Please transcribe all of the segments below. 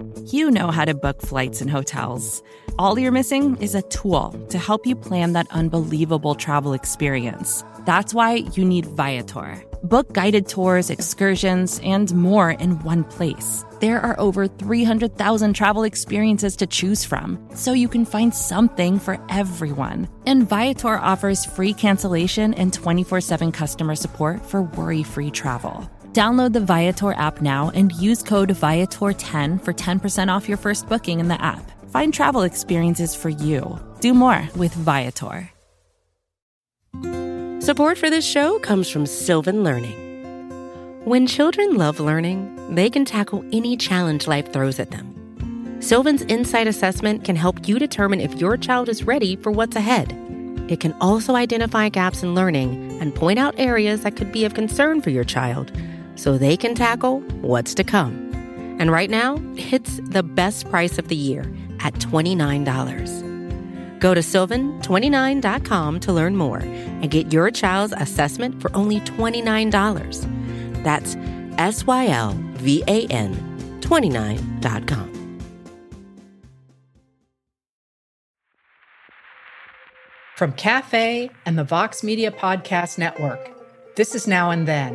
You know how to book flights and hotels. All you're missing is a tool to help you plan that unbelievable travel experience. That's why you need Viator. Book guided tours, excursions, and more in one place. There are over 300,000 travel experiences to choose from, so you can find something for everyone. And Viator offers free cancellation and 24/7 customer support for worry-free travel. Download the Viator app now and use code Viator10 for 10% off your first booking in the app. Find travel experiences for you. Do more with Viator. Support for this show comes from Sylvan Learning. When children love learning, they can tackle any challenge life throws at them. Sylvan's Insight Assessment can help you determine if your child is ready for what's ahead. It can also identify gaps in learning and point out areas that could be of concern for your child so they can tackle what's to come. And right now, it's the best price of the year at $29. Go to sylvan29.com to learn more and get your child's assessment for only $29. That's SYLVAN 29.com. From Cafe and the Vox Media Podcast Network, this is Now and Then.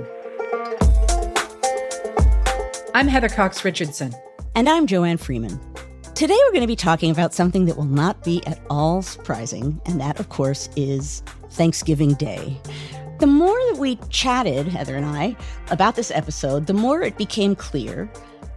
I'm Heather Cox Richardson. And I'm Joanne Freeman. Today we're going to be talking about something that will not be at all surprising, and that, of course, is Thanksgiving Day. The more that we chatted, Heather and I, about this episode, the more it became clear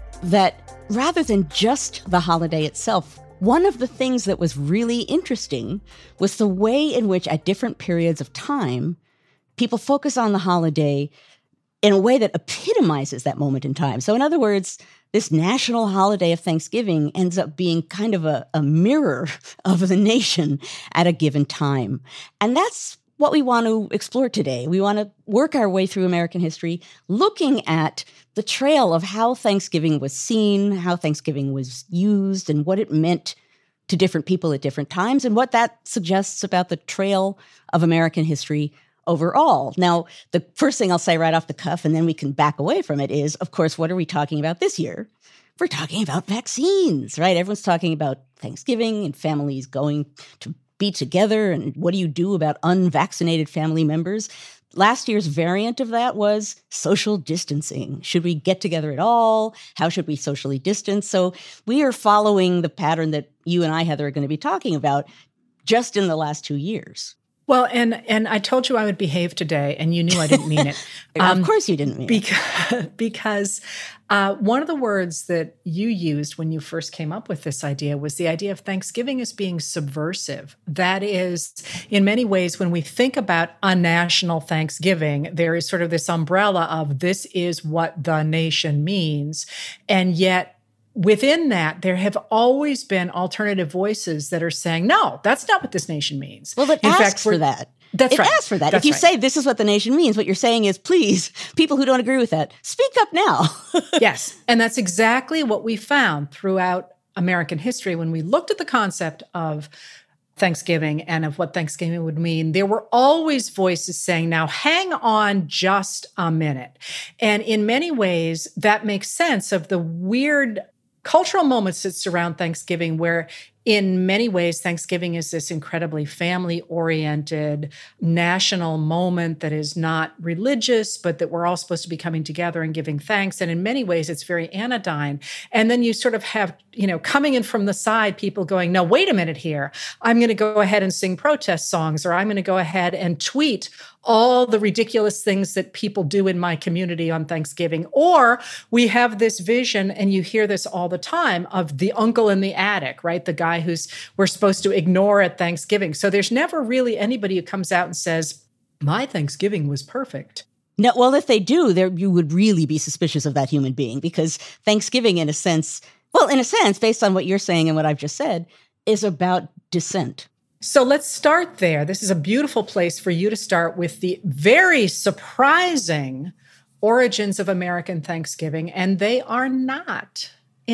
that rather than just the holiday itself, one of the things that was really interesting was the way in which at different periods of time, people focus on the holiday in a way that epitomizes that moment in time. So in other words, this national holiday of Thanksgiving ends up being kind of a mirror of the nation at a given time. And that's what we want to explore today. We want to work our way through American history, looking at the trail of how Thanksgiving was seen, how Thanksgiving was used, and what it meant to different people at different times, and what that suggests about the trail of American history overall. Now, the first thing I'll say right off the cuff, and then we can back away from it, is, of course, what are we talking about this year? We're talking about vaccines, right? Everyone's talking about Thanksgiving and families going to be together, and what do you do about unvaccinated family members? Last year's variant of that was social distancing. Should we get together at all? How should we socially distance? So we are following the pattern that you and I, Heather, are going to be talking about just in the last 2 years. Well, and I told you I would behave today, and you knew I didn't mean it. Of course you didn't mean it. Because one of the words that you used when you first came up with this idea was the idea of Thanksgiving as being subversive. That is, in many ways, when we think about a national Thanksgiving, there is sort of this umbrella of this is what the nation means. And yet, within that, there have always been alternative voices that are saying, no, that's not what this nation means. Well, it asks for that. That's right. It asks for that. That's if you right. say this is what the nation means, what you're saying is, please, people who don't agree with that, speak up now. Yes. And that's exactly what we found throughout American history when we looked at the concept of Thanksgiving and of what Thanksgiving would mean. There were always voices saying, now hang on just a minute. And in many ways, that makes sense of the weird cultural moments that surround Thanksgiving, where in many ways, Thanksgiving is this incredibly family-oriented national moment that is not religious, but that we're all supposed to be coming together and giving thanks. And in many ways, it's very anodyne. And then you sort of have, coming in from the side, people going, no, wait a minute here. I'm going to go ahead and sing protest songs, or I'm going to go ahead and tweet all the ridiculous things that people do in my community on Thanksgiving. Or we have this vision, and you hear this all the time, of the uncle in the attic, right? The guy who's we're supposed to ignore at Thanksgiving. So there's never really anybody who comes out and says, my Thanksgiving was perfect. No, well, if they do, you would really be suspicious of that human being, because Thanksgiving, in a sense, based on what you're saying and what I've just said, is about dissent. So let's start there. This is a beautiful place for you to start with the very surprising origins of American Thanksgiving, and they are not in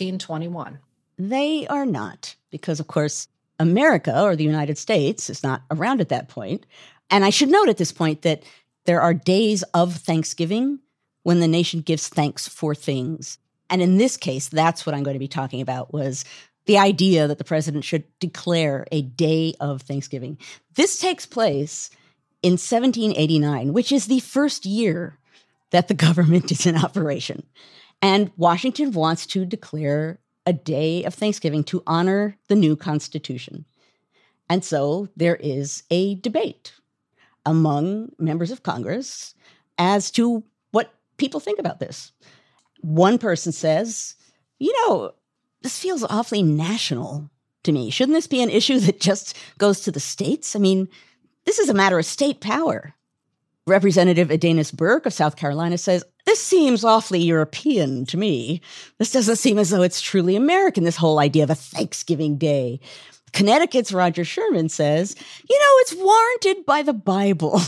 1621. They are not, because, of course, America, or the United States, is not around at that point. And I should note at this point that there are days of Thanksgiving when the nation gives thanks for things. And in this case, that's what I'm going to be talking about, was the idea that the president should declare a day of Thanksgiving. This takes place in 1789, which is the first year that the government is in operation. And Washington wants to declare a day of Thanksgiving to honor the new Constitution. And so there is a debate among members of Congress as to what people think about this. One person says, this feels awfully national to me. Shouldn't this be an issue that just goes to the states? I mean, this is a matter of state power. Representative Adonis Burke of South Carolina says, this seems awfully European to me. This doesn't seem as though it's truly American, this whole idea of a Thanksgiving Day. Connecticut's Roger Sherman says, it's warranted by the Bible.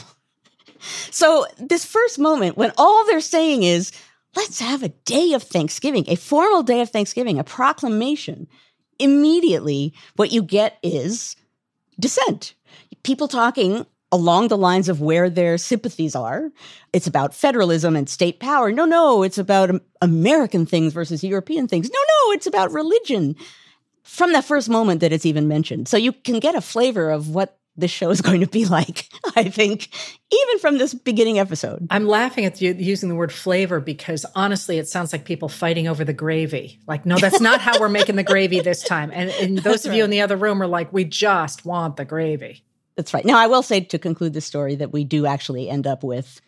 So this first moment when all they're saying is, let's have a day of Thanksgiving, a formal day of Thanksgiving, a proclamation, immediately what you get is dissent. People talking along the lines of where their sympathies are. It's about federalism and state power. No, it's about American things versus European things. No, it's about religion. From the first moment that it's even mentioned. So you can get a flavor of what this show is going to be like, I think, even from this beginning episode. I'm laughing at you using the word flavor because honestly, it sounds like people fighting over the gravy. Like, no, that's not how we're making the gravy this time. And those of you in the other room are like, we just want the gravy. That's right. Now, I will say to conclude the story that we do actually end up with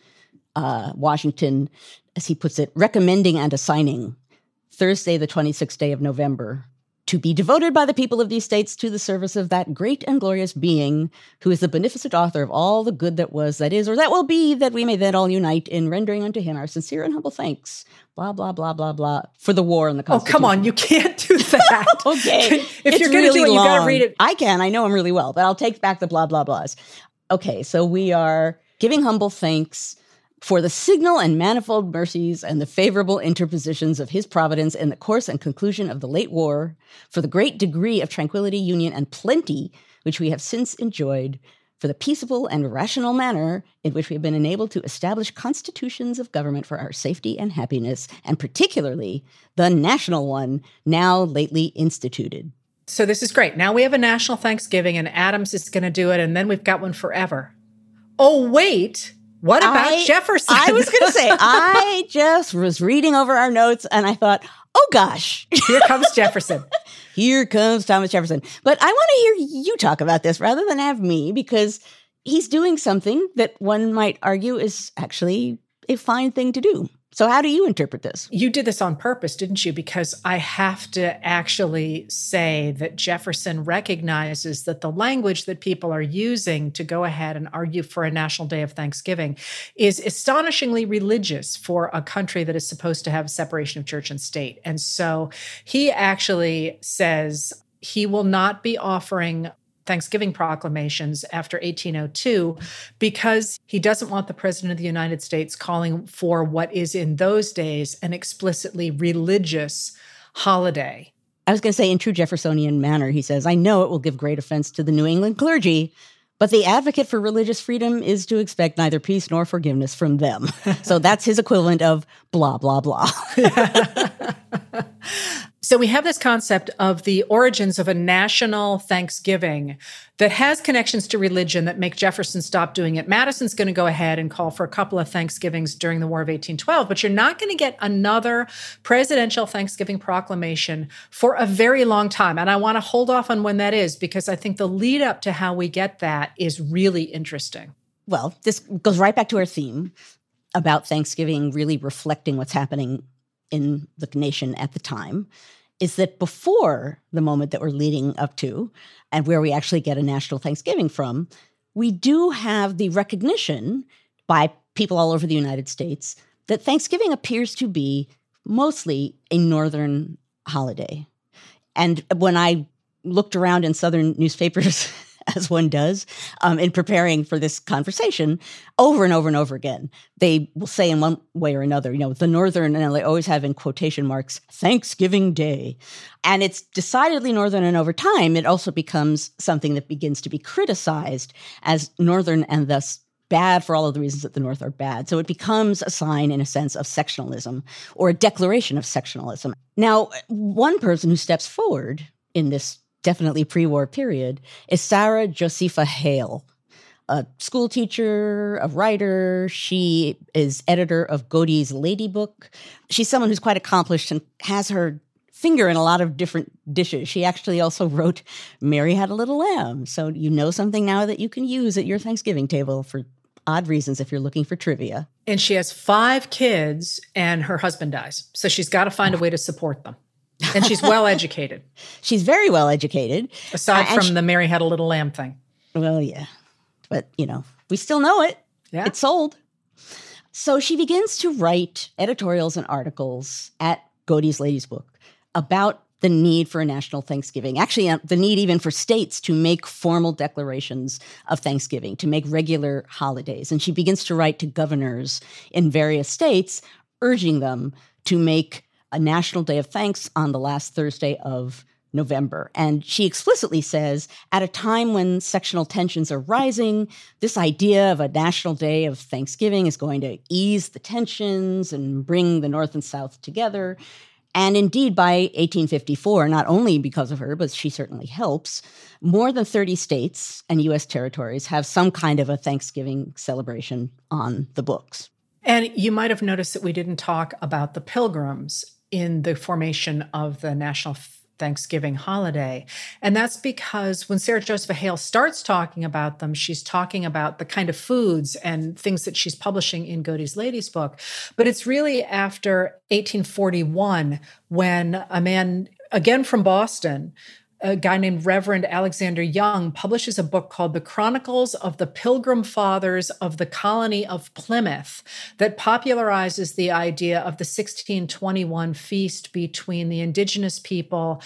Washington, as he puts it, recommending and assigning Thursday, the 26th day of November, to be devoted by the people of these states to the service of that great and glorious being who is the beneficent author of all the good that was, that is, or that will be, that we may then all unite in rendering unto him our sincere and humble thanks, blah, blah, blah, blah, blah, for the war and the Constitution. Oh, come on. You can't do that. Okay. If you're going to do it, you got to read it. I can. I know him really well, but I'll take back the blah, blah, blahs. Okay. So we are giving humble thanks for the signal and manifold mercies and the favorable interpositions of his providence in the course and conclusion of the late war, for the great degree of tranquility, union, and plenty which we have since enjoyed, for the peaceable and rational manner in which we have been enabled to establish constitutions of government for our safety and happiness, and particularly the national one now lately instituted. So this is great. Now we have a national Thanksgiving, and Adams is going to do it, and then we've got one forever. Oh, wait. What about Jefferson? I was going to say, I just was reading over our notes and I thought, oh gosh. Here comes Jefferson. Here comes Thomas Jefferson. But I want to hear you talk about this rather than have me, because he's doing something that one might argue is actually a fine thing to do. So how do you interpret this? You did this on purpose, didn't you? Because I have to actually say that Jefferson recognizes that the language that people are using to go ahead and argue for a national day of Thanksgiving is astonishingly religious for a country that is supposed to have separation of church and state. And so he actually says he will not be offering Thanksgiving proclamations after 1802 because he doesn't want the President of the United States calling for what is in those days an explicitly religious holiday. I was going to say, in true Jeffersonian manner, he says, I know it will give great offense to the New England clergy, but the advocate for religious freedom is to expect neither peace nor forgiveness from them. So that's his equivalent of blah, blah, blah. So we have this concept of the origins of a national Thanksgiving that has connections to religion that make Jefferson stop doing it. Madison's going to go ahead and call for a couple of Thanksgivings during the War of 1812, but you're not going to get another presidential Thanksgiving proclamation for a very long time. And I want to hold off on when that is, because I think the lead up to how we get that is really interesting. Well, this goes right back to our theme about Thanksgiving really reflecting what's happening in the nation at the time, is that before the moment that we're leading up to and where we actually get a national Thanksgiving from, we do have the recognition by people all over the United States that Thanksgiving appears to be mostly a Northern holiday. And when I looked around in Southern newspapers, as one does, in preparing for this conversation, over and over and over again, they will say in one way or another, the Northern, and they always have in quotation marks, Thanksgiving Day. And it's decidedly Northern, and over time, it also becomes something that begins to be criticized as Northern and thus bad for all of the reasons that the North are bad. So it becomes a sign, in a sense, of sectionalism or a declaration of sectionalism. Now, one person who steps forward in this definitely pre-war period is Sarah Josepha Hale, a school teacher, a writer. She is editor of Godey's Lady Book. She's someone who's quite accomplished and has her finger in a lot of different dishes. She actually also wrote Mary Had a Little Lamb. So you know something now that you can use at your Thanksgiving table for odd reasons if you're looking for trivia. And she has 5 kids and her husband dies. So she's got to find a way to support them. And she's well educated. She's very well educated. Aside from the Mary Had a Little Lamb thing. Well, yeah. But, we still know it. Yeah. It's sold. So she begins to write editorials and articles at Godey's Ladies Book about the need for a national Thanksgiving, actually the need even for states to make formal declarations of Thanksgiving, to make regular holidays. And she begins to write to governors in various states, urging them to make a national day of thanks on the last Thursday of November. And she explicitly says, at a time when sectional tensions are rising, this idea of a national day of Thanksgiving is going to ease the tensions and bring the North and South together. And indeed, by 1854, not only because of her, but she certainly helps, more than 30 states and U.S. territories have some kind of a Thanksgiving celebration on the books. And you might have noticed that we didn't talk about the Pilgrims in the formation of the National Thanksgiving holiday. And that's because when Sarah Josepha Hale starts talking about them, she's talking about the kind of foods and things that she's publishing in Godey's Ladies Book. But it's really after 1841 when a man, again from Boston, a guy named Reverend Alexander Young, publishes a book called The Chronicles of the Pilgrim Fathers of the Colony of Plymouth that popularizes the idea of the 1621 feast between the indigenous people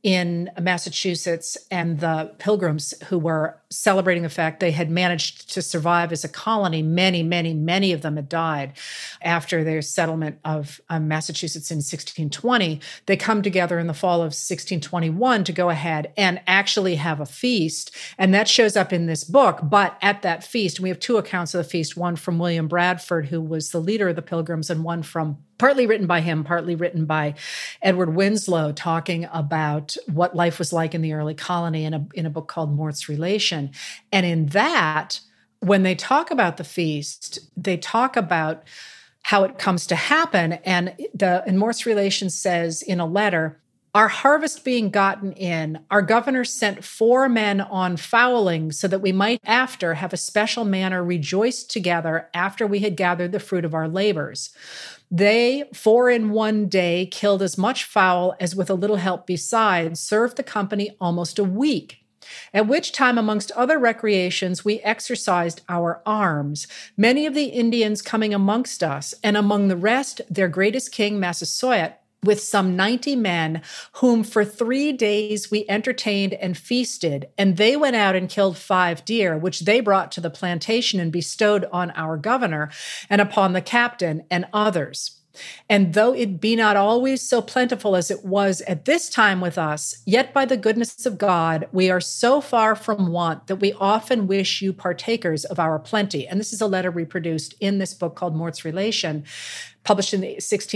in Massachusetts and the Pilgrims who were celebrating the fact they had managed to survive as a colony. Many of them had died after their settlement of Massachusetts in 1620. They come together in the fall of 1621 to go ahead and actually have a feast. And that shows up in this book. But at that feast, and we have 2 accounts of the feast, one from William Bradford, who was the leader of the Pilgrims, and one from partly written by him, partly written by Edward Winslow, talking about what life was like in the early colony in a book called Mort's Relation. And in that, when they talk about the feast, they talk about how it comes to happen. And Mort's Relation says in a letter, "Our harvest being gotten in, our governor sent 4 men on fowling so that we might after have a special manner rejoice together after we had gathered the fruit of our labors. They, 4 in one day, killed as much fowl as with a little help besides, served the company almost a week. At which time, amongst other recreations, we exercised our arms, many of the Indians coming amongst us, and among the rest, their greatest king, Massasoit, with some 90 men, whom for 3 days we entertained and feasted, and they went out and killed 5 deer, which they brought to the plantation and bestowed on our governor and upon the captain and others. And though it be not always so plentiful as it was at this time with us, yet by the goodness of God, we are so far from want that we often wish you partakers of our plenty." And this is a letter reproduced in this book called Mort's Relation, published in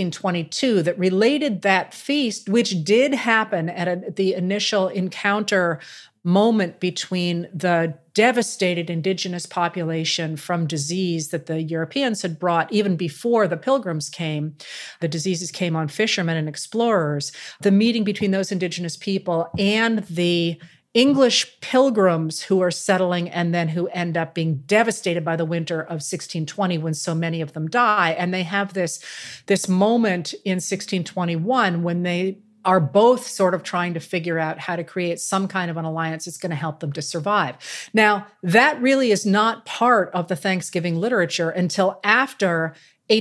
1622, that related that feast, which did happen at the initial encounter moment between the devastated indigenous population from disease that the Europeans had brought even before the Pilgrims came. The diseases came on fishermen and explorers. The meeting between those indigenous people and the English pilgrims who are settling and then who end up being devastated by the winter of 1620 when so many of them die. And they have this moment in 1621 when they are both sort of trying to figure out how to create some kind of an alliance that's going to help them to survive. Now, that really is not part of the Thanksgiving literature until after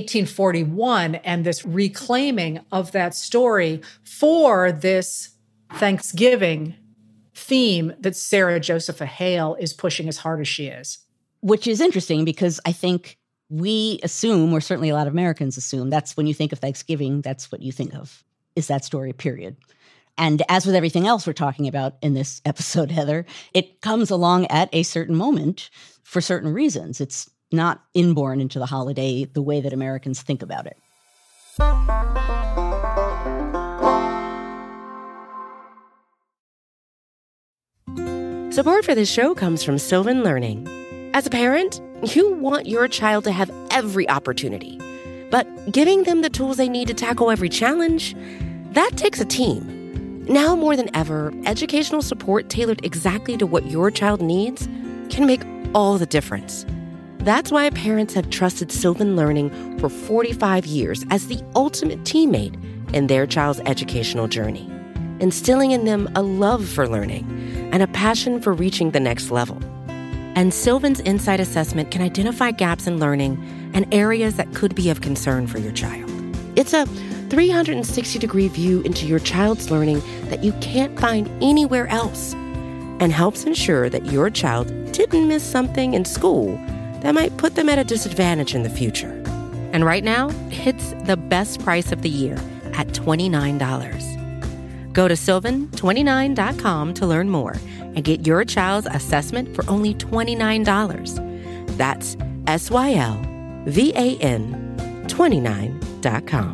1841 and this reclaiming of that story for this Thanksgiving theme that Sarah Josepha Hale is pushing as hard as she is. Which is interesting because I think we assume, or certainly a lot of Americans assume, that's when you think of Thanksgiving, that's what you think of, is that story, period. And as with everything else we're talking about in this episode, Heather, it comes along at a certain moment for certain reasons. It's not inborn into the holiday the way that Americans think about it. Support for this show comes from Sylvan Learning. As a parent, you want your child to have every opportunity, but giving them the tools they need to tackle every challenge, that takes a team. Now more than ever, educational support tailored exactly to what your child needs can make all the difference. That's why parents have trusted Sylvan Learning for 45 years as the ultimate teammate in their child's educational journey, instilling in them a love for learning and a passion for reaching the next level. And Sylvan's Insight Assessment can identify gaps in learning and areas that could be of concern for your child. It's a 360-degree view into your child's learning that you can't find anywhere else, and helps ensure that your child didn't miss something in school that might put them at a disadvantage in the future. And right now, it's the best price of the year at $29. Go to sylvan29.com to learn more and get your child's assessment for only $29. That's SYLVAN29.com.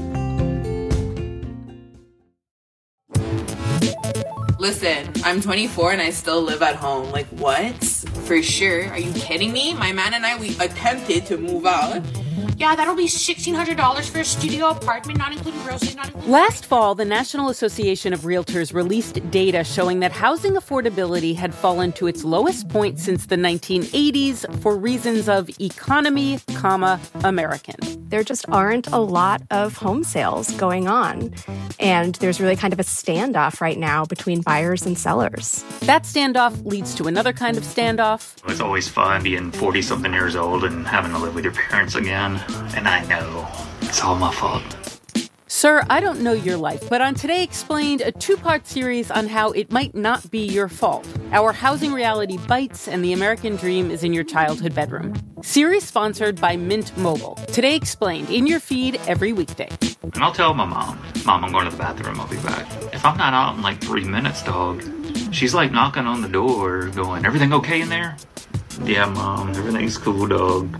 Listen, I'm 24 and I still live at home. Like, what? For sure. Are you kidding me? My man and I, we attempted to move out. Yeah, that'll be $1,600 for a studio apartment, not including groceries, not including... Last fall, the National Association of Realtors released data showing that housing affordability had fallen to its lowest point since the 1980s for reasons of economy, American. There just aren't a lot of home sales going on. And there's really kind of a standoff right now between buyers and sellers. That standoff leads to another kind of standoff. It's always fun being 40-something years old and having to live with your parents again. And I know it's all my fault. Sir, I don't know your life, but on Today Explained, a two-part series on how it might not be your fault. Our housing reality bites and the American dream is in your childhood bedroom. Series sponsored by Mint Mobile. Today Explained, in your feed every weekday. And I'll tell my mom, I'm going to the bathroom, I'll be back. If I'm not out in like 3 minutes, dog, she's like knocking on the door going, everything okay in there? Yeah, Mom, everything's cool, dog.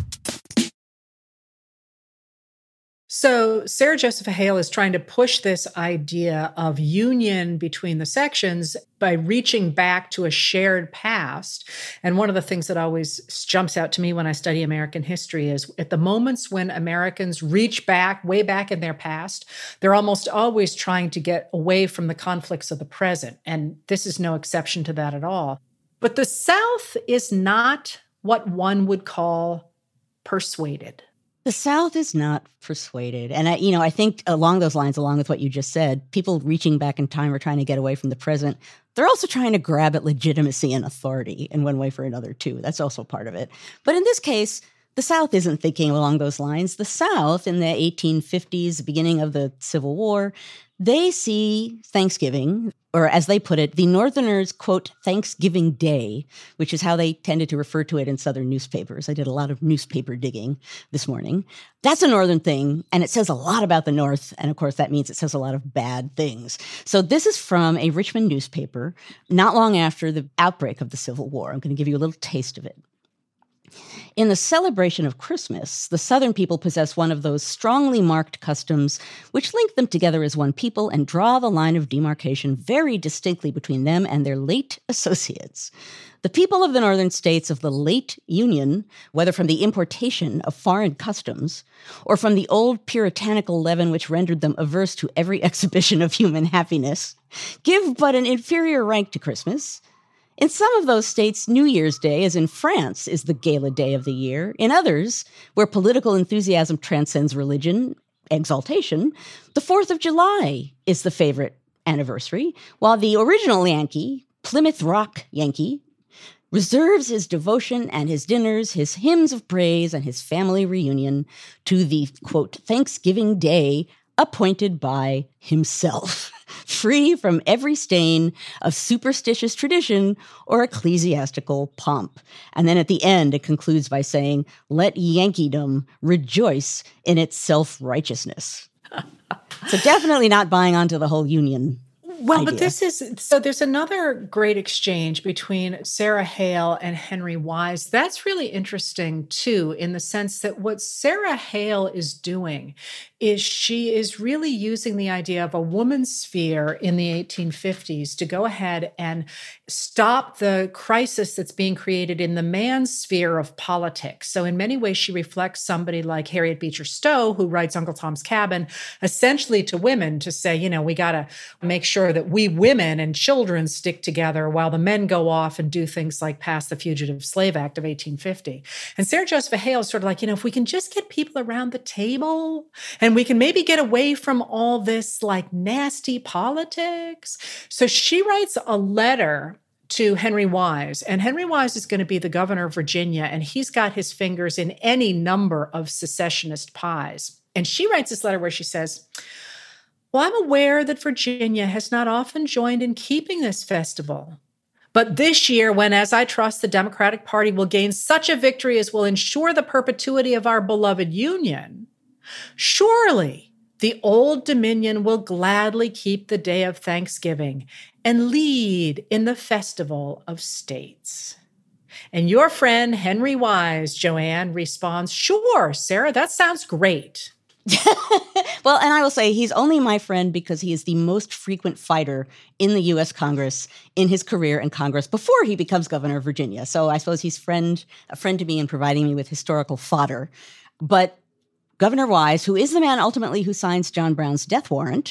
So Sarah Joseph Hale is trying to push this idea of union between the sections by reaching back to a shared past. And one of the things that always jumps out to me when I study American history is at the moments when Americans reach back, way back in their past, they're almost always trying to get away from the conflicts of the present. And this is no exception to that at all. But the South is not what one would call persuaded. The South is not persuaded. And I think along those lines, along with what you just said, people reaching back in time are trying to get away from the present. They're also trying to grab at legitimacy and authority in one way or another, too. That's also part of it. But in this case, the South isn't thinking along those lines. The South, in the 1850s, beginning of the Civil War, they see Thanksgiving, or as they put it, the Northerners, quote, Thanksgiving Day, which is how they tended to refer to it in Southern newspapers. I did a lot of newspaper digging this morning. That's a Northern thing, and it says a lot about the North, and of course that means it says a lot of bad things. So this is from a Richmond newspaper, not long after the outbreak of the Civil War. I'm going to give you a little taste of it. In the celebration of Christmas, the Southern people possess one of those strongly marked customs which link them together as one people and draw the line of demarcation very distinctly between them and their late associates. The people of the northern states of the late Union, whether from the importation of foreign customs or from the old puritanical leaven which rendered them averse to every exhibition of human happiness, give but an inferior rank to Christmas. In some of those states, New Year's Day, as in France, is the gala day of the year. In others, where political enthusiasm transcends religion, exaltation, the 4th of July is the favorite anniversary, while the original Yankee, Plymouth Rock Yankee, reserves his devotion and his dinners, his hymns of praise, and his family reunion to the, quote, Thanksgiving Day appointed by himself, free from every stain of superstitious tradition or ecclesiastical pomp. And then at the end, it concludes by saying, let Yankeedom rejoice in its self-righteousness. So definitely not buying onto the whole Union Well, idea. but there's another great exchange between Sarah Hale and Henry Wise. That's really interesting, too, in the sense that what Sarah Hale is doing is she is really using the idea of a woman's sphere in the 1850s to go ahead and stop the crisis that's being created in the man's sphere of politics. So in many ways, she reflects somebody like Harriet Beecher Stowe, who writes Uncle Tom's Cabin, essentially to women to say, we got to make sure that we women and children stick together while the men go off and do things like pass the Fugitive Slave Act of 1850. And Sarah Joseph Hale is sort of like, if we can just get people around the table and we can maybe get away from all this like nasty politics. So she writes a letter to Henry Wise, and Henry Wise is going to be the governor of Virginia, and he's got his fingers in any number of secessionist pies. And she writes this letter where she says, well, I'm aware that Virginia has not often joined in keeping this festival. But this year, when, as I trust, the Democratic Party will gain such a victory as will ensure the perpetuity of our beloved Union, surely the Old Dominion will gladly keep the day of Thanksgiving and lead in the festival of states. And your friend Henry Wise, Joanne, responds, sure, Sarah, that sounds great. Well, and I will say he's only my friend because he is the most frequent fighter in the U.S. Congress in his career in Congress before he becomes governor of Virginia. So I suppose he's a friend to me in providing me with historical fodder. But Governor Wise, who is the man ultimately who signs John Brown's death warrant,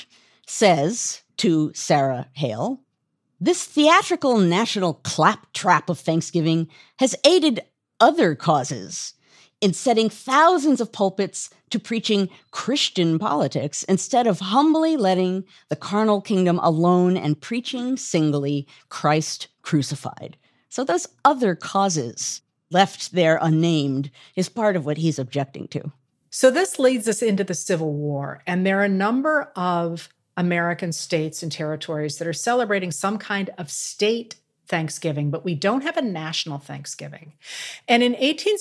says to Sarah Hale, this theatrical national claptrap of Thanksgiving has aided other causes in setting thousands of pulpits to preaching Christian politics instead of humbly letting the carnal kingdom alone and preaching singly Christ crucified. So those other causes left there unnamed is part of what he's objecting to. So this leads us into the Civil War, and there are a number of American states and territories that are celebrating some kind of state Thanksgiving, but we don't have a national Thanksgiving. And in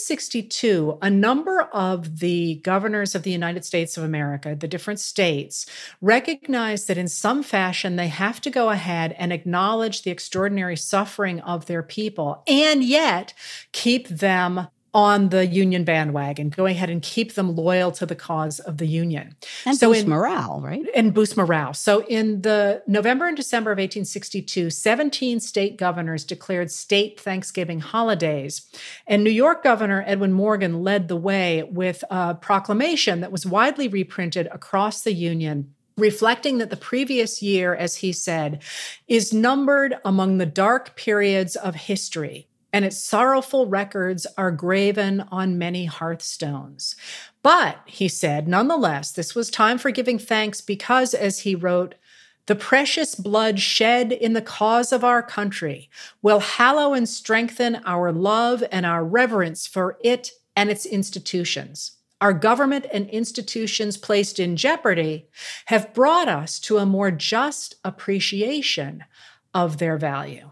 1862, a number of the governors of the United States of America, the different states, recognized that in some fashion they have to go ahead and acknowledge the extraordinary suffering of their people and yet keep them on the Union bandwagon, go ahead and keep them loyal to the cause of the Union. And so boost morale, right? And boost morale. So in the November and December of 1862, 17 state governors declared state Thanksgiving holidays. And New York Governor Edwin Morgan led the way with a proclamation that was widely reprinted across the Union, reflecting that the previous year, as he said, is numbered among the dark periods of history, and its sorrowful records are graven on many hearthstones. But, he said, nonetheless, this was time for giving thanks because, as he wrote, the precious blood shed in the cause of our country will hallow and strengthen our love and our reverence for it and its institutions. Our government and institutions placed in jeopardy have brought us to a more just appreciation of their value.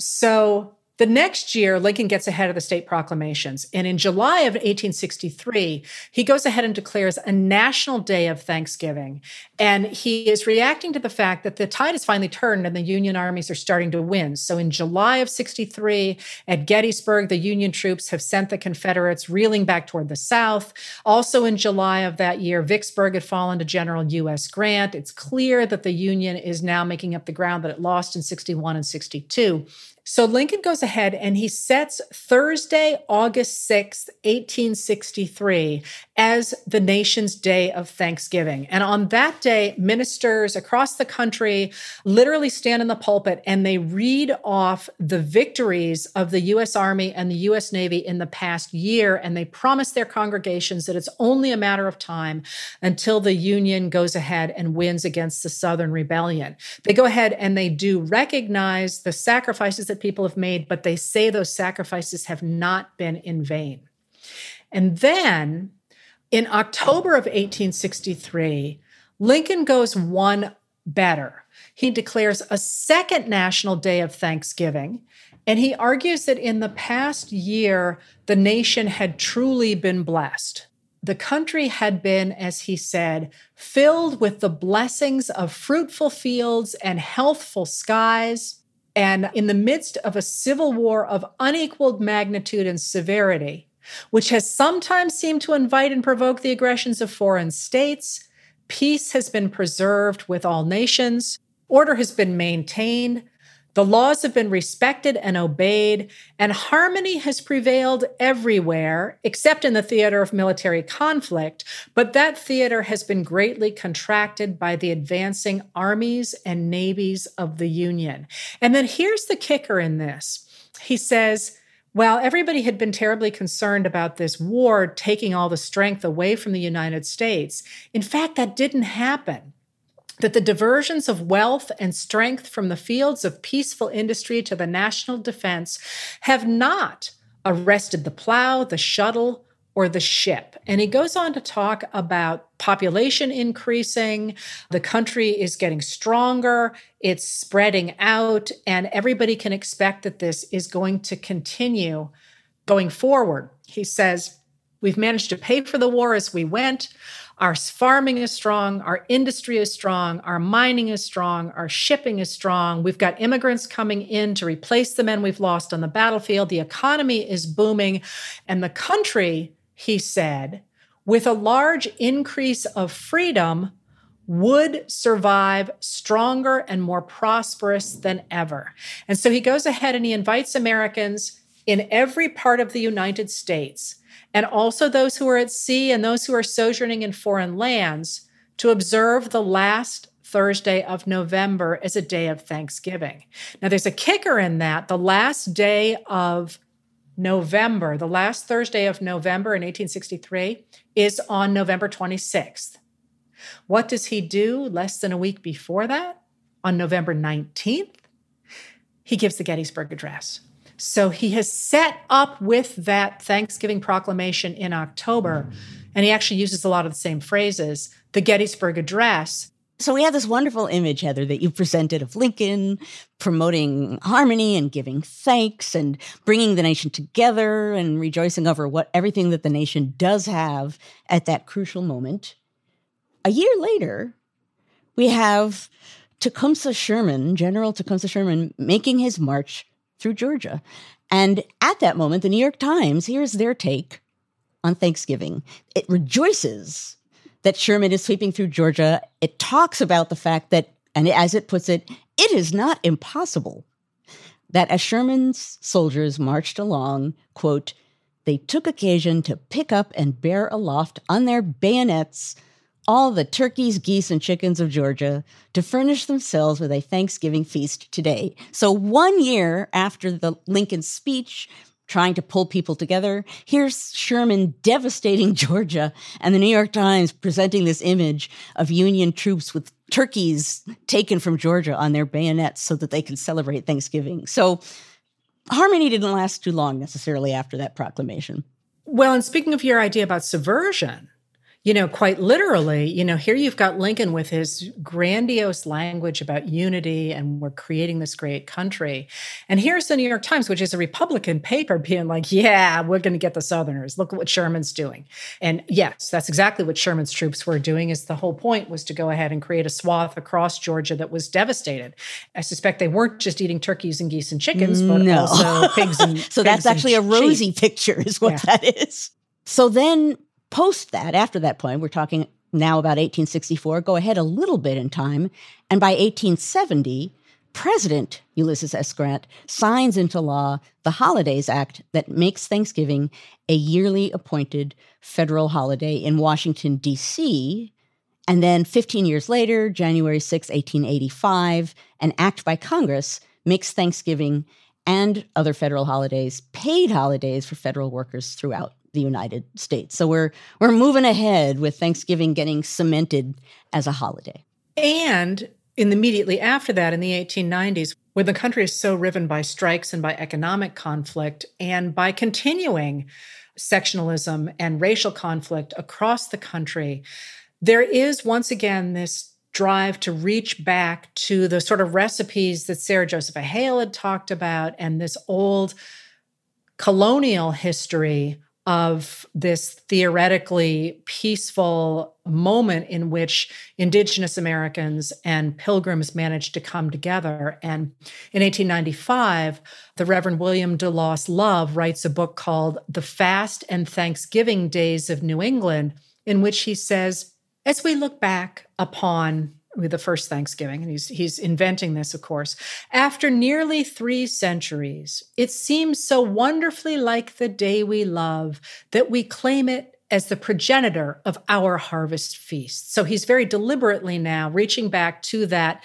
So, the next year, Lincoln gets ahead of the state proclamations. And in July of 1863, he goes ahead and declares a national day of Thanksgiving. And he is reacting to the fact that the tide has finally turned and the Union armies are starting to win. So in July of 63, at Gettysburg, the Union troops have sent the Confederates reeling back toward the South. Also in July of that year, Vicksburg had fallen to General U.S. Grant. It's clear that the Union is now making up the ground that it lost in 61 and 62. So Lincoln goes ahead and he sets Thursday, August 6th, 1863, as the nation's day of Thanksgiving. And on that day, ministers across the country literally stand in the pulpit and they read off the victories of the U.S. Army and the U.S. Navy in the past year, and they promise their congregations that it's only a matter of time until the Union goes ahead and wins against the Southern Rebellion. They go ahead and they do recognize the sacrifices that people have made, but they say those sacrifices have not been in vain. And then in October of 1863, Lincoln goes one better. He declares a second national day of Thanksgiving, and he argues that in the past year, the nation had truly been blessed. the country had been, as he said, filled with the blessings of fruitful fields and healthful skies, and in the midst of a civil war of unequaled magnitude and severity, which has sometimes seemed to invite and provoke the aggressions of foreign states, peace has been preserved with all nations, order has been maintained, the laws have been respected and obeyed, and harmony has prevailed everywhere, except in the theater of military conflict. But that theater has been greatly contracted by the advancing armies and navies of the Union. And then here's the kicker in this. He says, while everybody had been terribly concerned about this war taking all the strength away from the United States, in fact, that didn't happen. That the diversions of wealth and strength from the fields of peaceful industry to the national defense have not arrested the plow, the shuttle, or the ship. And he goes on to talk about population increasing, the country is getting stronger, it's spreading out, and everybody can expect that this is going to continue going forward. He says, we've managed to pay for the war as we went. Our farming is strong, our industry is strong, our mining is strong, our shipping is strong. We've got immigrants coming in to replace the men we've lost on the battlefield. The economy is booming. And the country, he said, with a large increase of freedom, would survive stronger and more prosperous than ever. And so he goes ahead and he invites Americans in every part of the United States, and also those who are at sea and those who are sojourning in foreign lands, to observe the last Thursday of November as a day of Thanksgiving. Now, there's a kicker in that. The last day of November, the last Thursday of November in 1863, is on November 26th. What does he do less than a week before that? On November 19th, he gives the Gettysburg Address. So he has set up with that Thanksgiving proclamation in October, and he actually uses a lot of the same phrases, the Gettysburg Address. So we have this wonderful image, Heather, that you presented of Lincoln promoting harmony and giving thanks and bringing the nation together and rejoicing over everything that the nation does have at that crucial moment. A year later, we have Tecumseh Sherman, General Tecumseh Sherman, making his march through Georgia. And at that moment, the New York Times, here's their take on Thanksgiving. It rejoices that Sherman is sweeping through Georgia. It talks about the fact that, and as it puts it, it is not impossible that as Sherman's soldiers marched along, quote, they took occasion to pick up and bear aloft on their bayonets all the turkeys, geese, and chickens of Georgia to furnish themselves with a Thanksgiving feast today. So 1 year after the Lincoln speech, trying to pull people together, here's Sherman devastating Georgia, and the New York Times presenting this image of Union troops with turkeys taken from Georgia on their bayonets so that they can celebrate Thanksgiving. So harmony didn't last too long necessarily after that proclamation. Well, and speaking of your idea about subversion, quite literally, here you've got Lincoln with his grandiose language about unity and we're creating this great country. And here's the New York Times, which is a Republican paper, being like, yeah, we're going to get the Southerners. Look at what Sherman's doing. And yes, that's exactly what Sherman's troops were doing, is the whole point was to go ahead and create a swath across Georgia that was devastated. I suspect they weren't just eating turkeys and geese and chickens, but also pigs and So that's actually a rosy picture is what that is. So then post that, after that point, we're talking now about 1864, go ahead a little bit in time, and by 1870, President Ulysses S. Grant signs into law the Holidays Act that makes Thanksgiving a yearly appointed federal holiday in Washington, D.C., and then 15 years later, January 6, 1885, an act by Congress makes Thanksgiving and other federal holidays paid holidays for federal workers throughout the United States. So we're moving ahead with Thanksgiving getting cemented as a holiday. And immediately after that, in the 1890s, when the country is so riven by strikes and by economic conflict and by continuing sectionalism and racial conflict across the country, there is once again this drive to reach back to the sort of recipes that Sarah Josepha Hale had talked about and this old colonial history of this theoretically peaceful moment in which Indigenous Americans and Pilgrims managed to come together. And in 1895, the Reverend William DeLoss Love writes a book called The Fast and Thanksgiving Days of New England, in which he says, as we look back upon the first Thanksgiving, and he's inventing this, of course, after nearly 3 centuries, it seems so wonderfully like the day we love that we claim it as the progenitor of our harvest feast. So he's very deliberately now reaching back to that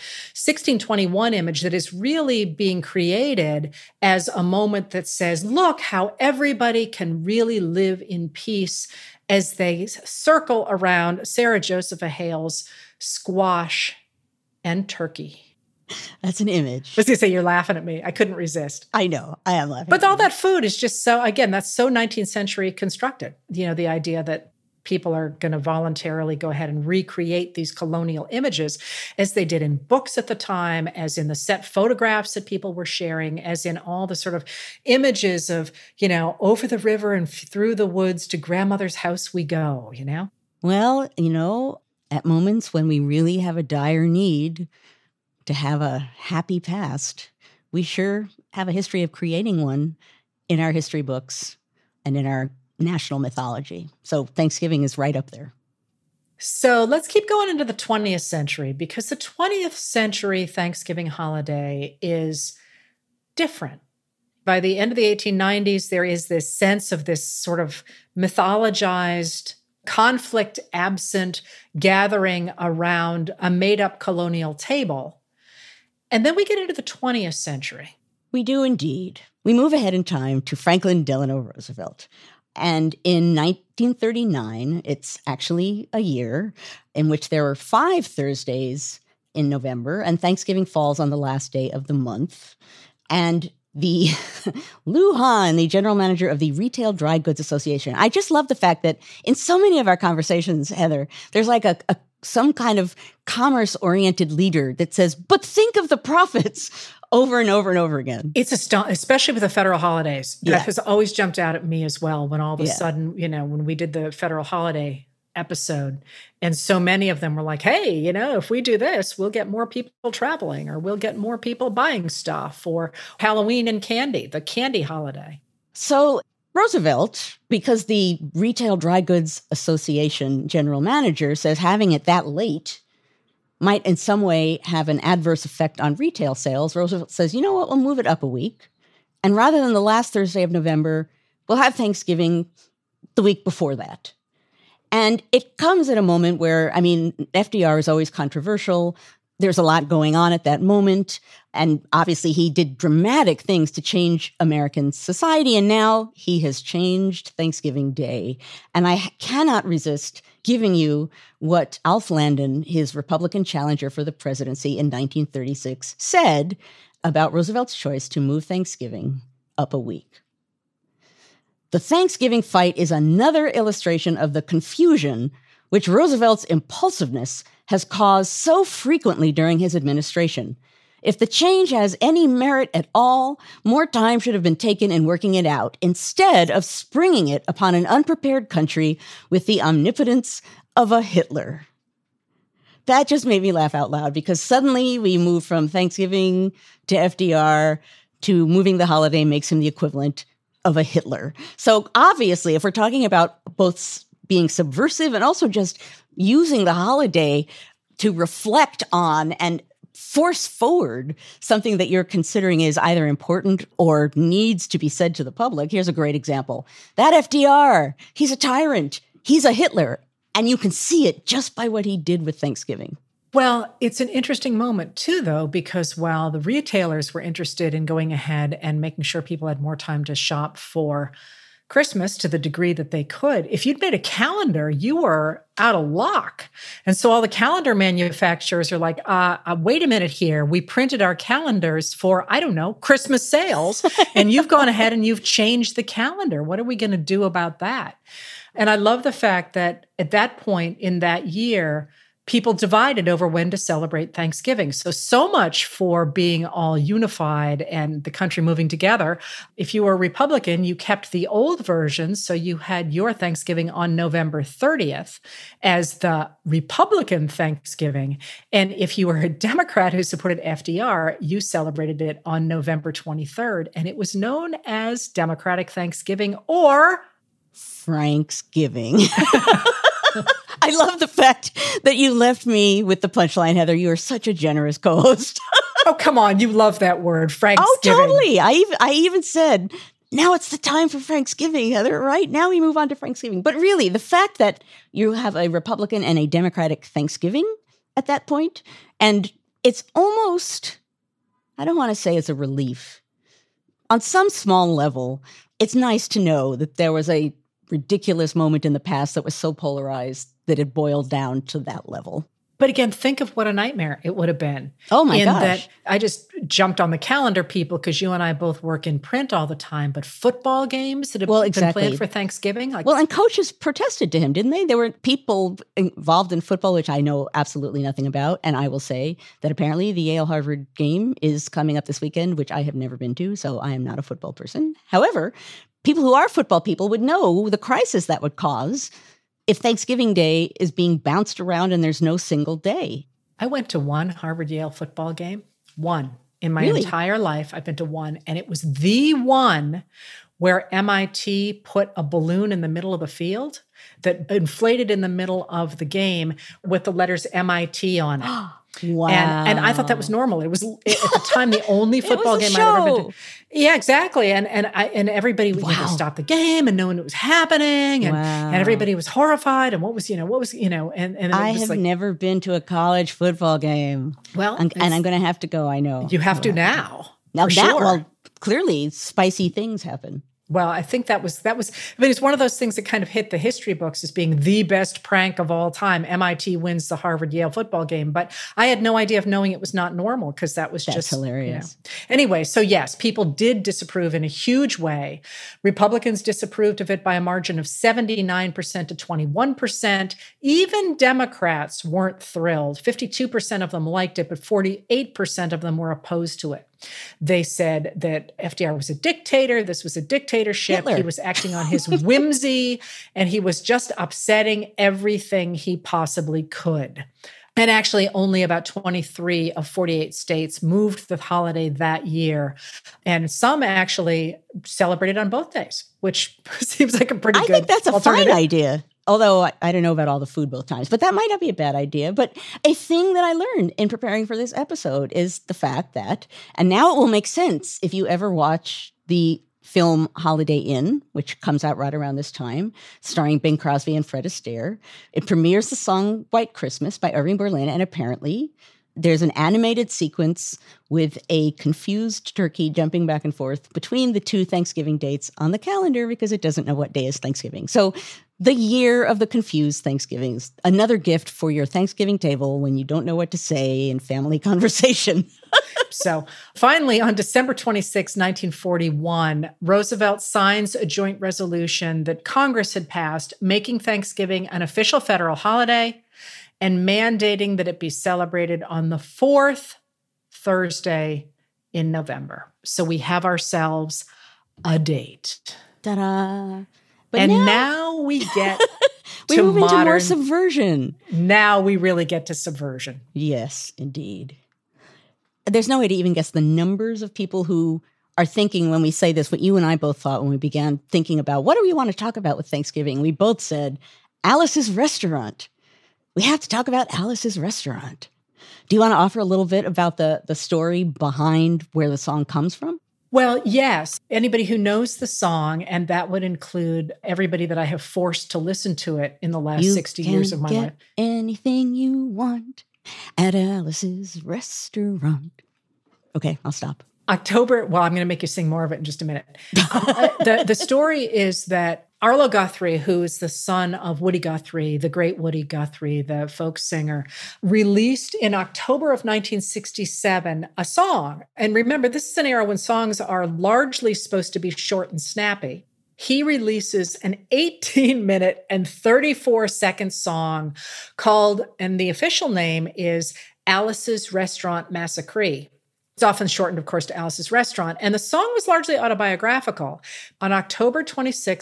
1621 image that is really being created as a moment that says, look how everybody can really live in peace as they circle around Sarah Josepha Hale's squash and turkey. That's an image. I was going to say, you're laughing at me. I couldn't resist. I know. I am laughing. But all that food is just so, again, that's so 19th century constructed. You know, the idea that people are going to voluntarily go ahead and recreate these colonial images as they did in books at the time, as in the set photographs that people were sharing, as in all the sort of images of, you know, over the river and through the woods to grandmother's house we go, you know? Well, you know, at moments when we really have a dire need to have a happy past, we sure have a history of creating one in our history books and in our national mythology. So Thanksgiving is right up there. So let's keep going into the 20th century, because the 20th century Thanksgiving holiday is different. By the end of the 1890s, there is this sense of this sort of mythologized, conflict-absent gathering around a made-up colonial table. And then we get into the 20th century. We do indeed. We move ahead in time to Franklin Delano Roosevelt. And in 1939, it's actually a year in which there were 5 Thursdays in November, and Thanksgiving falls on the last day of the month. And the Lou Hahn, the general manager of the Retail Dry Goods Association. I just love the fact that in so many of our conversations, Heather, there's like some kind of commerce-oriented leader that says, but think of the profits over and over and over again. It's especially with the federal holidays. That has always jumped out at me as well when all of a sudden, you know, when we did the federal holiday episode, and so many of them were like, hey, you know, if we do this, we'll get more people traveling, or we'll get more people buying stuff, or Halloween and candy, the candy holiday. So Roosevelt, because the Retail Dry Goods Association general manager says having it that late might in some way have an adverse effect on retail sales, Roosevelt says, you know what, we'll move it up a week. And rather than the last Thursday of November, we'll have Thanksgiving the week before that. And it comes at a moment where, I mean, FDR is always controversial. There's a lot going on at that moment. And obviously he did dramatic things to change American society. And now he has changed Thanksgiving Day. And I cannot resist giving you what Alf Landon, his Republican challenger for the presidency in 1936, said about Roosevelt's choice to move Thanksgiving up a week. The Thanksgiving fight is another illustration of the confusion which Roosevelt's impulsiveness has caused so frequently during his administration. If the change has any merit at all, more time should have been taken in working it out, instead of springing it upon an unprepared country with the omnipotence of a Hitler. That just made me laugh out loud, because suddenly we move from Thanksgiving to FDR to moving the holiday makes him the equivalent of a Hitler. So obviously, if we're talking about both being subversive and also just using the holiday to reflect on and force forward something that you're considering is either important or needs to be said to the public. Here's a great example. That FDR, he's a tyrant. He's a Hitler. And you can see it just by what he did with Thanksgiving. Well, it's an interesting moment, too, though, because while the retailers were interested in going ahead and making sure people had more time to shop for Christmas to the degree that they could, if you'd made a calendar, you were out of luck. And so all the calendar manufacturers are like, wait a minute here. We printed our calendars for, I don't know, Christmas sales, and you've gone ahead and you've changed the calendar. What are we going to do about that? And I love the fact that at that point in that year, people divided over when to celebrate Thanksgiving. So much for being all unified and the country moving together. If you were a Republican, you kept the old version. So you had your Thanksgiving on November 30th as the Republican Thanksgiving. And if you were a Democrat who supported FDR, you celebrated it on November 23rd. And it was known as Democratic Thanksgiving or Franksgiving. I love the fact that you left me with the punchline, Heather. You are such a generous co-host. Oh, come on. You love that word, Franksgiving. Oh, totally. I even said, now it's the time for Franksgiving, Heather, right? Now we move on to Franksgiving. But really, the fact that you have a Republican and a Democratic Thanksgiving at that point, and it's almost, I don't want to say it's a relief. On some small level, it's nice to know that there was a ridiculous moment in the past that was so polarized that it boiled down to that level. But again, think of what a nightmare it would have been. Oh my gosh. That I just jumped on the calendar, people, because you and I both work in print all the time, but football games that have been planned for Thanksgiving. And coaches protested to him, didn't they? There were people involved in football, which I know absolutely nothing about. And I will say that apparently the Yale-Harvard game is coming up this weekend, which I have never been to, so I am not a football person. However, people who are football people would know the crisis that would cause if Thanksgiving Day is being bounced around and there's no single day. I went to one Harvard-Yale football game. One. In my entire life, I've been to one. And it was the one where MIT put a balloon in the middle of the field that inflated in the middle of the game with the letters MIT on it. Wow. And I thought that was normal. It was at the time the only football game I'd ever been to. Yeah, exactly. And everybody would stop the game and no one knew what was happening. And everybody was horrified. And what was, and I have never been to a college football game. Well, and I'm going to have to go. I know. You have to now. Clearly spicy things happen. Well, I think that was, it's one of those things that kind of hit the history books as being the best prank of all time. MIT wins the Harvard-Yale football game. But I had no idea of knowing it was not normal because that's just hilarious. Anyway, so yes, people did disapprove in a huge way. Republicans disapproved of it by a margin of 79% to 21%. Even Democrats weren't thrilled. 52% of them liked it, but 48% of them were opposed to it. They said that FDR was a dictator. This was a dictatorship. Hitler. He was acting on his whimsy, and he was just upsetting everything he possibly could. And actually, only about 23 of 48 states moved the holiday that year. And some actually celebrated on both days, which seems like a pretty good alternative. I think that's a fine idea. Although I don't know about all the food both times, but that might not be a bad idea. But a thing that I learned in preparing for this episode is the fact that, and now it will make sense if you ever watch the film Holiday Inn, which comes out right around this time, starring Bing Crosby and Fred Astaire. It premieres the song White Christmas by Irving Berlin, and apparently there's an animated sequence with a confused turkey jumping back and forth between the two Thanksgiving dates on the calendar because it doesn't know what day is Thanksgiving. So the year of the confused Thanksgivings, another gift for your Thanksgiving table when you don't know what to say in family conversation. So finally, on December 26, 1941, Roosevelt signs a joint resolution that Congress had passed, making Thanksgiving an official federal holiday and mandating that it be celebrated on the fourth Thursday in November. So we have ourselves a date. Ta-da. But now we get we to move modern, into more subversion. Now we really get to subversion. Yes, indeed. There's no way to even guess the numbers of people who are thinking when we say this, what you and I both thought when we began thinking about what do we want to talk about with Thanksgiving. We both said, Alice's Restaurant. We have to talk about Alice's Restaurant. Do you want to offer a little bit about the story behind where the song comes from? Well, yes. Anybody who knows the song, and that would include everybody that I have forced to listen to it in the last 60 years of my life. Anything you want at Alice's Restaurant. Okay, I'll stop. October, well, I'm going to make you sing more of it in just a minute. The story is that Arlo Guthrie, who is the son of Woody Guthrie, the great Woody Guthrie, the folk singer, released in October of 1967 a song. And remember, this is an era when songs are largely supposed to be short and snappy. he releases an 18-minute and 34-second song called, and the official name is Alice's Restaurant Massacre. It's often shortened, of course, to Alice's Restaurant. And the song was largely autobiographical. On October 26,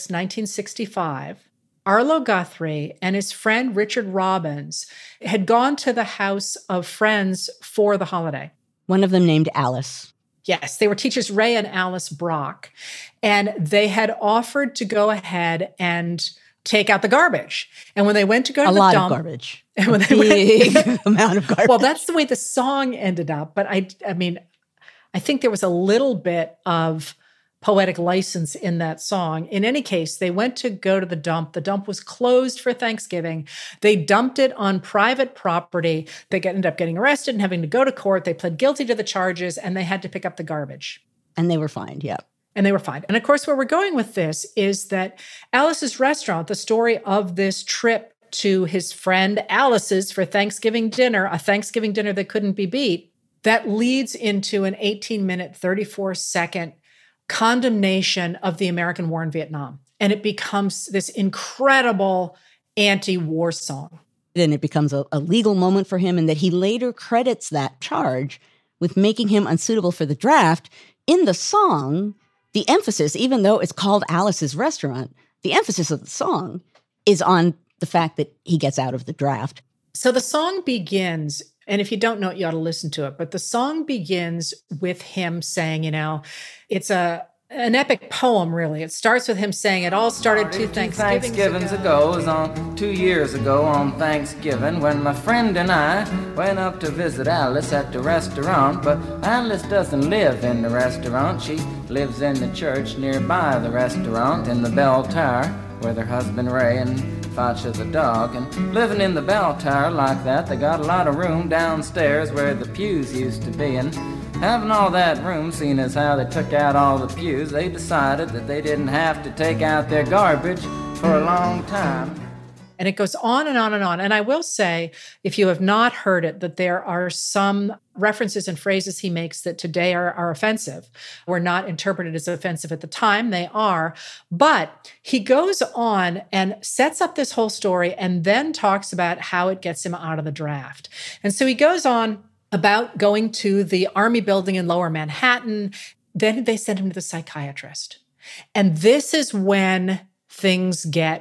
1965, Arlo Guthrie and his friend Richard Robbins had gone to the house of friends for the holiday. One of them named Alice. Yes, they were teachers Ray and Alice Brock. And they had offered to go ahead and take out the garbage. And when they went to go to the dump— A lot of garbage. And when Big amount of garbage. Well, that's the way the song ended up. But I mean, I think there was a little bit of poetic license in that song. In any case, they went to go to the dump. The dump was closed for Thanksgiving. They dumped it on private property. They ended up getting arrested and having to go to court. They pled guilty to the charges, and they had to pick up the garbage. And they were fined, yeah. And they were fined. And of course, where we're going with this is that Alice's Restaurant, the story of this trip to his friend Alice's for Thanksgiving dinner, a Thanksgiving dinner that couldn't be beat, that leads into an 18-minute, 34-second condemnation of the American war in Vietnam. And it becomes this incredible anti-war song. Then it becomes a legal moment for him, and that he later credits that charge with making him unsuitable for the draft. In the song, the emphasis, even though it's called Alice's Restaurant, the emphasis of the song is on the fact that he gets out of the draft. So the song begins, and if you don't know it, you ought to listen to it, but the song begins with him saying, it's an epic poem, really. It starts with him saying it all started two Thanksgivings ago. It was on 2 years ago on Thanksgiving when my friend and I went up to visit Alice at the restaurant. But Alice doesn't live in the restaurant. She lives in the church nearby the restaurant in the bell tower with her husband Ray and Facha the dog. And living in the bell tower like that, they got a lot of room downstairs where the pews used to be. And having all that room, seeing as how they took out all the pews, they decided that they didn't have to take out their garbage for a long time. And it goes on and on and on. And I will say, if you have not heard it, that there are some references and phrases he makes that today are offensive, were not interpreted as offensive at the time. They are. But he goes on and sets up this whole story and then talks about how it gets him out of the draft. And so he goes on about going to the Army building in Lower Manhattan. Then they send him to the psychiatrist. And this is when things get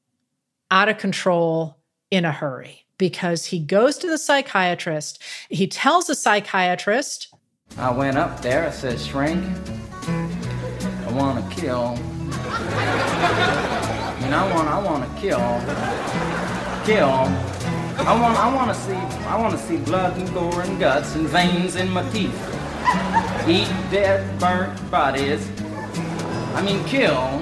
out of control in a hurry, because he goes to the psychiatrist. He tells the psychiatrist, I went up there, I said, shrink, I want to kill. I want to kill. I want to see blood and gore and guts and veins in my teeth. Eat dead, burnt bodies. Kill.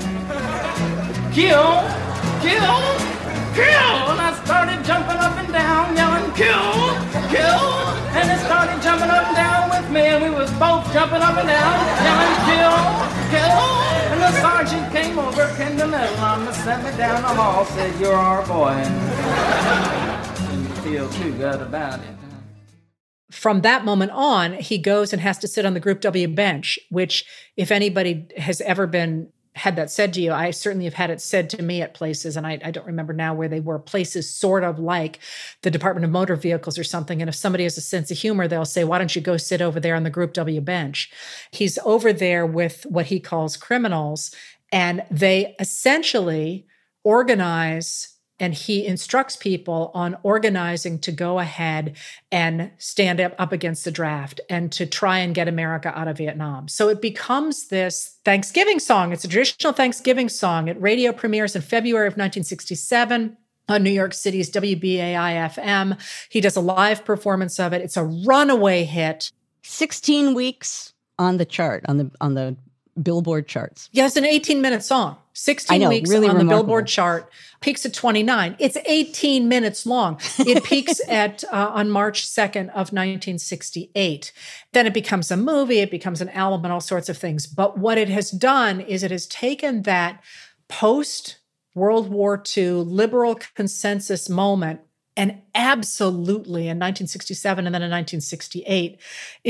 And I started jumping up and down, yelling, kill. And it started jumping up and down with me, and we was both jumping up and down, yelling, kill. And the sergeant came over, pinned the medal on me, sent me down the hall, said, you're our boy. And you feel too good about it. From that moment on, he goes and has to sit on the Group W bench, which if anybody has ever had that said to you, I certainly have had it said to me at places, and I don't remember now where they were, places sort of like the Department of Motor Vehicles or something. And if somebody has a sense of humor, they'll say, why don't you go sit over there on the Group W bench? He's over there with what he calls criminals, and they essentially organize, and he instructs people on organizing to go ahead and stand up against the draft and to try and get America out of Vietnam. So it becomes this Thanksgiving song. It's a traditional Thanksgiving song. It radio premieres in February of 1967 on New York City's WBAI-FM. He does a live performance of it. It's a runaway hit. 16 weeks on the chart, on the Billboard charts. Yeah, it's an 18-minute song. 16 weeks really on remarkable. The Billboard chart, peaks at 29. It's 18 minutes long. It peaks on March 2nd of 1968. Then it becomes a movie, it becomes an album, and all sorts of things. But what it has done is it has taken that post-World War II liberal consensus moment and absolutely in 1967 and then in 1968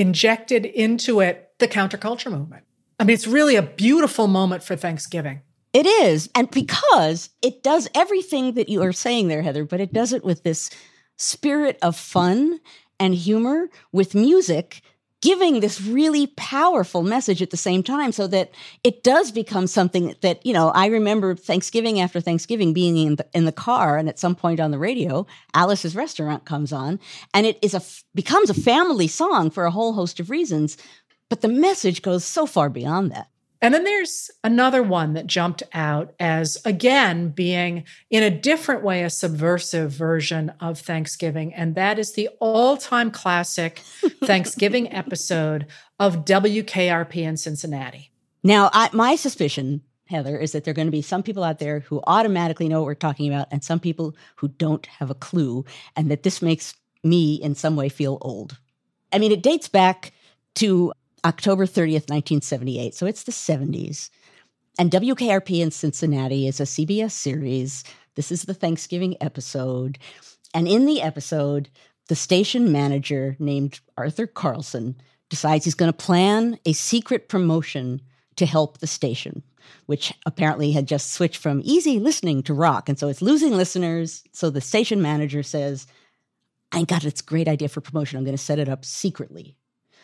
injected into it the counterculture movement. It's really a beautiful moment for Thanksgiving. It is. And because it does everything that you are saying there, Heather, but it does it with this spirit of fun and humor with music, giving this really powerful message at the same time, so that it does become something that, I remember Thanksgiving after Thanksgiving being in the car, and at some point on the radio, Alice's Restaurant comes on, and it becomes a family song for a whole host of reasons, but the message goes so far beyond that. And then there's another one that jumped out as, again, being in a different way, a subversive version of Thanksgiving. And that is the all-time classic Thanksgiving episode of WKRP in Cincinnati. Now, my suspicion, Heather, is that there are going to be some people out there who automatically know what we're talking about and some people who don't have a clue, and that this makes me in some way feel old. I mean, it dates back to October 30th, 1978. So it's the 70s. And WKRP in Cincinnati is a CBS series. This is the Thanksgiving episode. And in the episode, the station manager named Arthur Carlson decides he's going to plan a secret promotion to help the station, which apparently had just switched from easy listening to rock. And so it's losing listeners. So the station manager says, I got this great idea for promotion. I'm going to set it up secretly.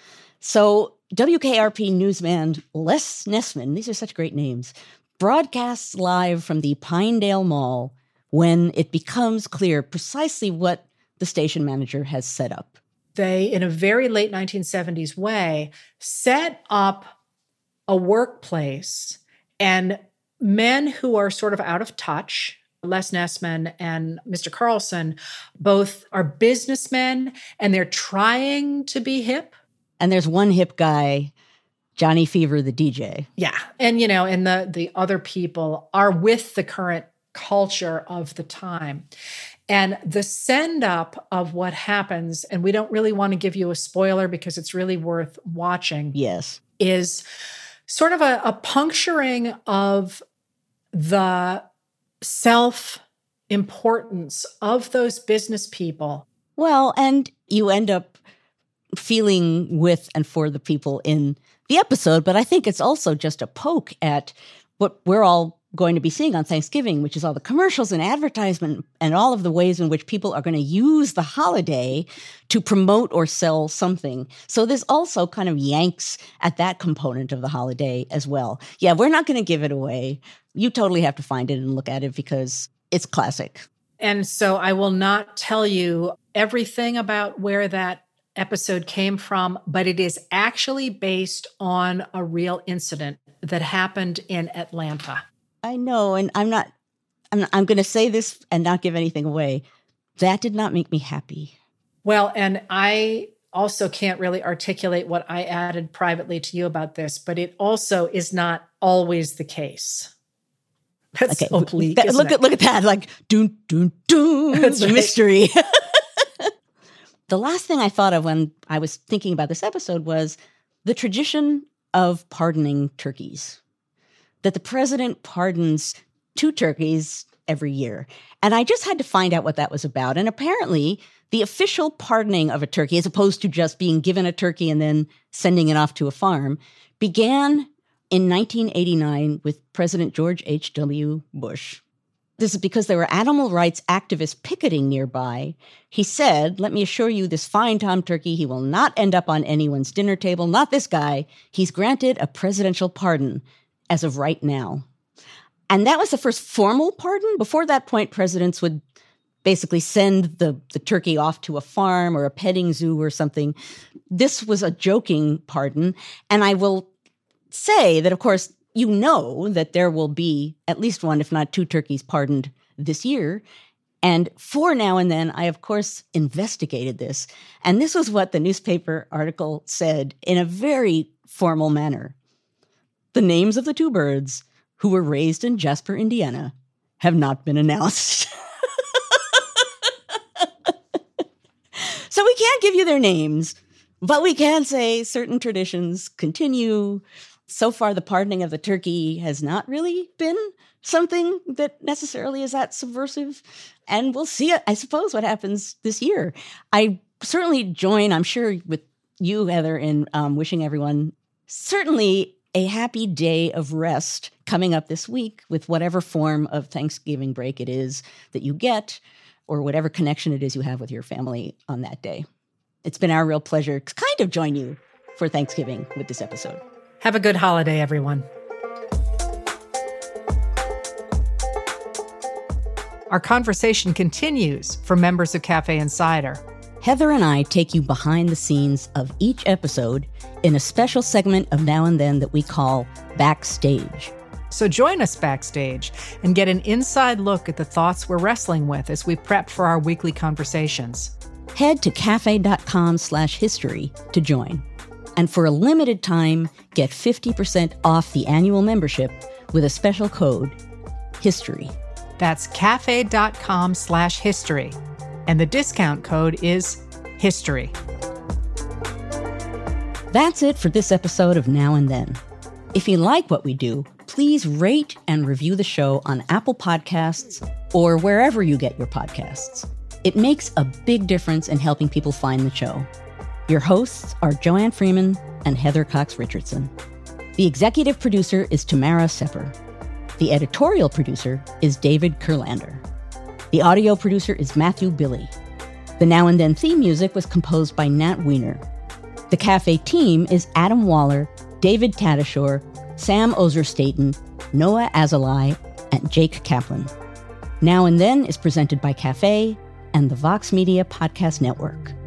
So WKRP newsman Les Nessman, these are such great names, broadcasts live from the Pinedale Mall when it becomes clear precisely what the station manager has set up. They, in a very late 1970s way, set up a workplace, and men who are sort of out of touch, Les Nessman and Mr. Carlson, both are businessmen, and they're trying to be hip. And there's one hip guy, Johnny Fever, the DJ. Yeah. And, and the other people are with the current culture of the time. And the send up of what happens, and we don't really want to give you a spoiler because it's really worth watching. Yes. Is sort of a puncturing of the self-importance of those business people. Well, and you end up feeling with and for the people in the episode, but I think it's also just a poke at what we're all going to be seeing on Thanksgiving, which is all the commercials and advertisement and all of the ways in which people are going to use the holiday to promote or sell something. So this also kind of yanks at that component of the holiday as well. Yeah, we're not going to give it away. You totally have to find it and look at it because it's classic. And so I will not tell you everything about where that episode came from, but it is actually based on a real incident that happened in Atlanta. I know, and I'm going to say this and not give anything away. That did not make me happy. Well, and I also can't really articulate what I added privately to you about this, but it also is not always the case. That's okay. oblique. Look at that, like doon doon doon. That's the right. Mystery. The last thing I thought of when I was thinking about this episode was the tradition of pardoning turkeys, that the president pardons 2 turkeys every year. And I just had to find out what that was about. And apparently the official pardoning of a turkey, as opposed to just being given a turkey and then sending it off to a farm, began in 1989 with President George H.W. Bush. This is because there were animal rights activists picketing nearby. He said, let me assure you, this fine Tom turkey, he will not end up on anyone's dinner table. Not this guy. He's granted a presidential pardon as of right now. And that was the first formal pardon. Before that point, presidents would basically send the turkey off to a farm or a petting zoo or something. This was a joking pardon. And I will say that, of course, you know that there will be at least 1, if not 2 turkeys pardoned this year. And for now and then, I, of course, investigated this. And this was what the newspaper article said in a very formal manner. The names of the 2 birds who were raised in Jasper, Indiana, have not been announced. So we can't give you their names, but we can say certain traditions continue. So far, the pardoning of the turkey has not really been something that necessarily is that subversive. And we'll see, I suppose, what happens this year. I certainly join, I'm sure, with you, Heather, in wishing everyone certainly a happy day of rest coming up this week with whatever form of Thanksgiving break it is that you get, or whatever connection it is you have with your family on that day. It's been our real pleasure to kind of join you for Thanksgiving with this episode. Have a good holiday, everyone. Our conversation continues for members of Cafe Insider. Heather and I take you behind the scenes of each episode in a special segment of Now and Then that we call Backstage. So join us backstage and get an inside look at the thoughts we're wrestling with as we prep for our weekly conversations. Head to cafe.com/history to join. And for a limited time, get 50% off the annual membership with a special code, HISTORY. That's cafe.com/history. And the discount code is HISTORY. That's it for this episode of Now and Then. If you like what we do, please rate and review the show on Apple Podcasts or wherever you get your podcasts. It makes a big difference in helping people find the show. Your hosts are Joanne Freeman and Heather Cox Richardson. The executive producer is Tamara Sepper. The editorial producer is David Kurlander. The audio producer is Matthew Billy. The Now and Then theme music was composed by Nat Weiner. The Cafe team is Adam Waller, David Tatasciore, Sam Ozer-Staten, Noah Azulai, and Jake Kaplan. Now and Then is presented by Cafe and the Vox Media Podcast Network.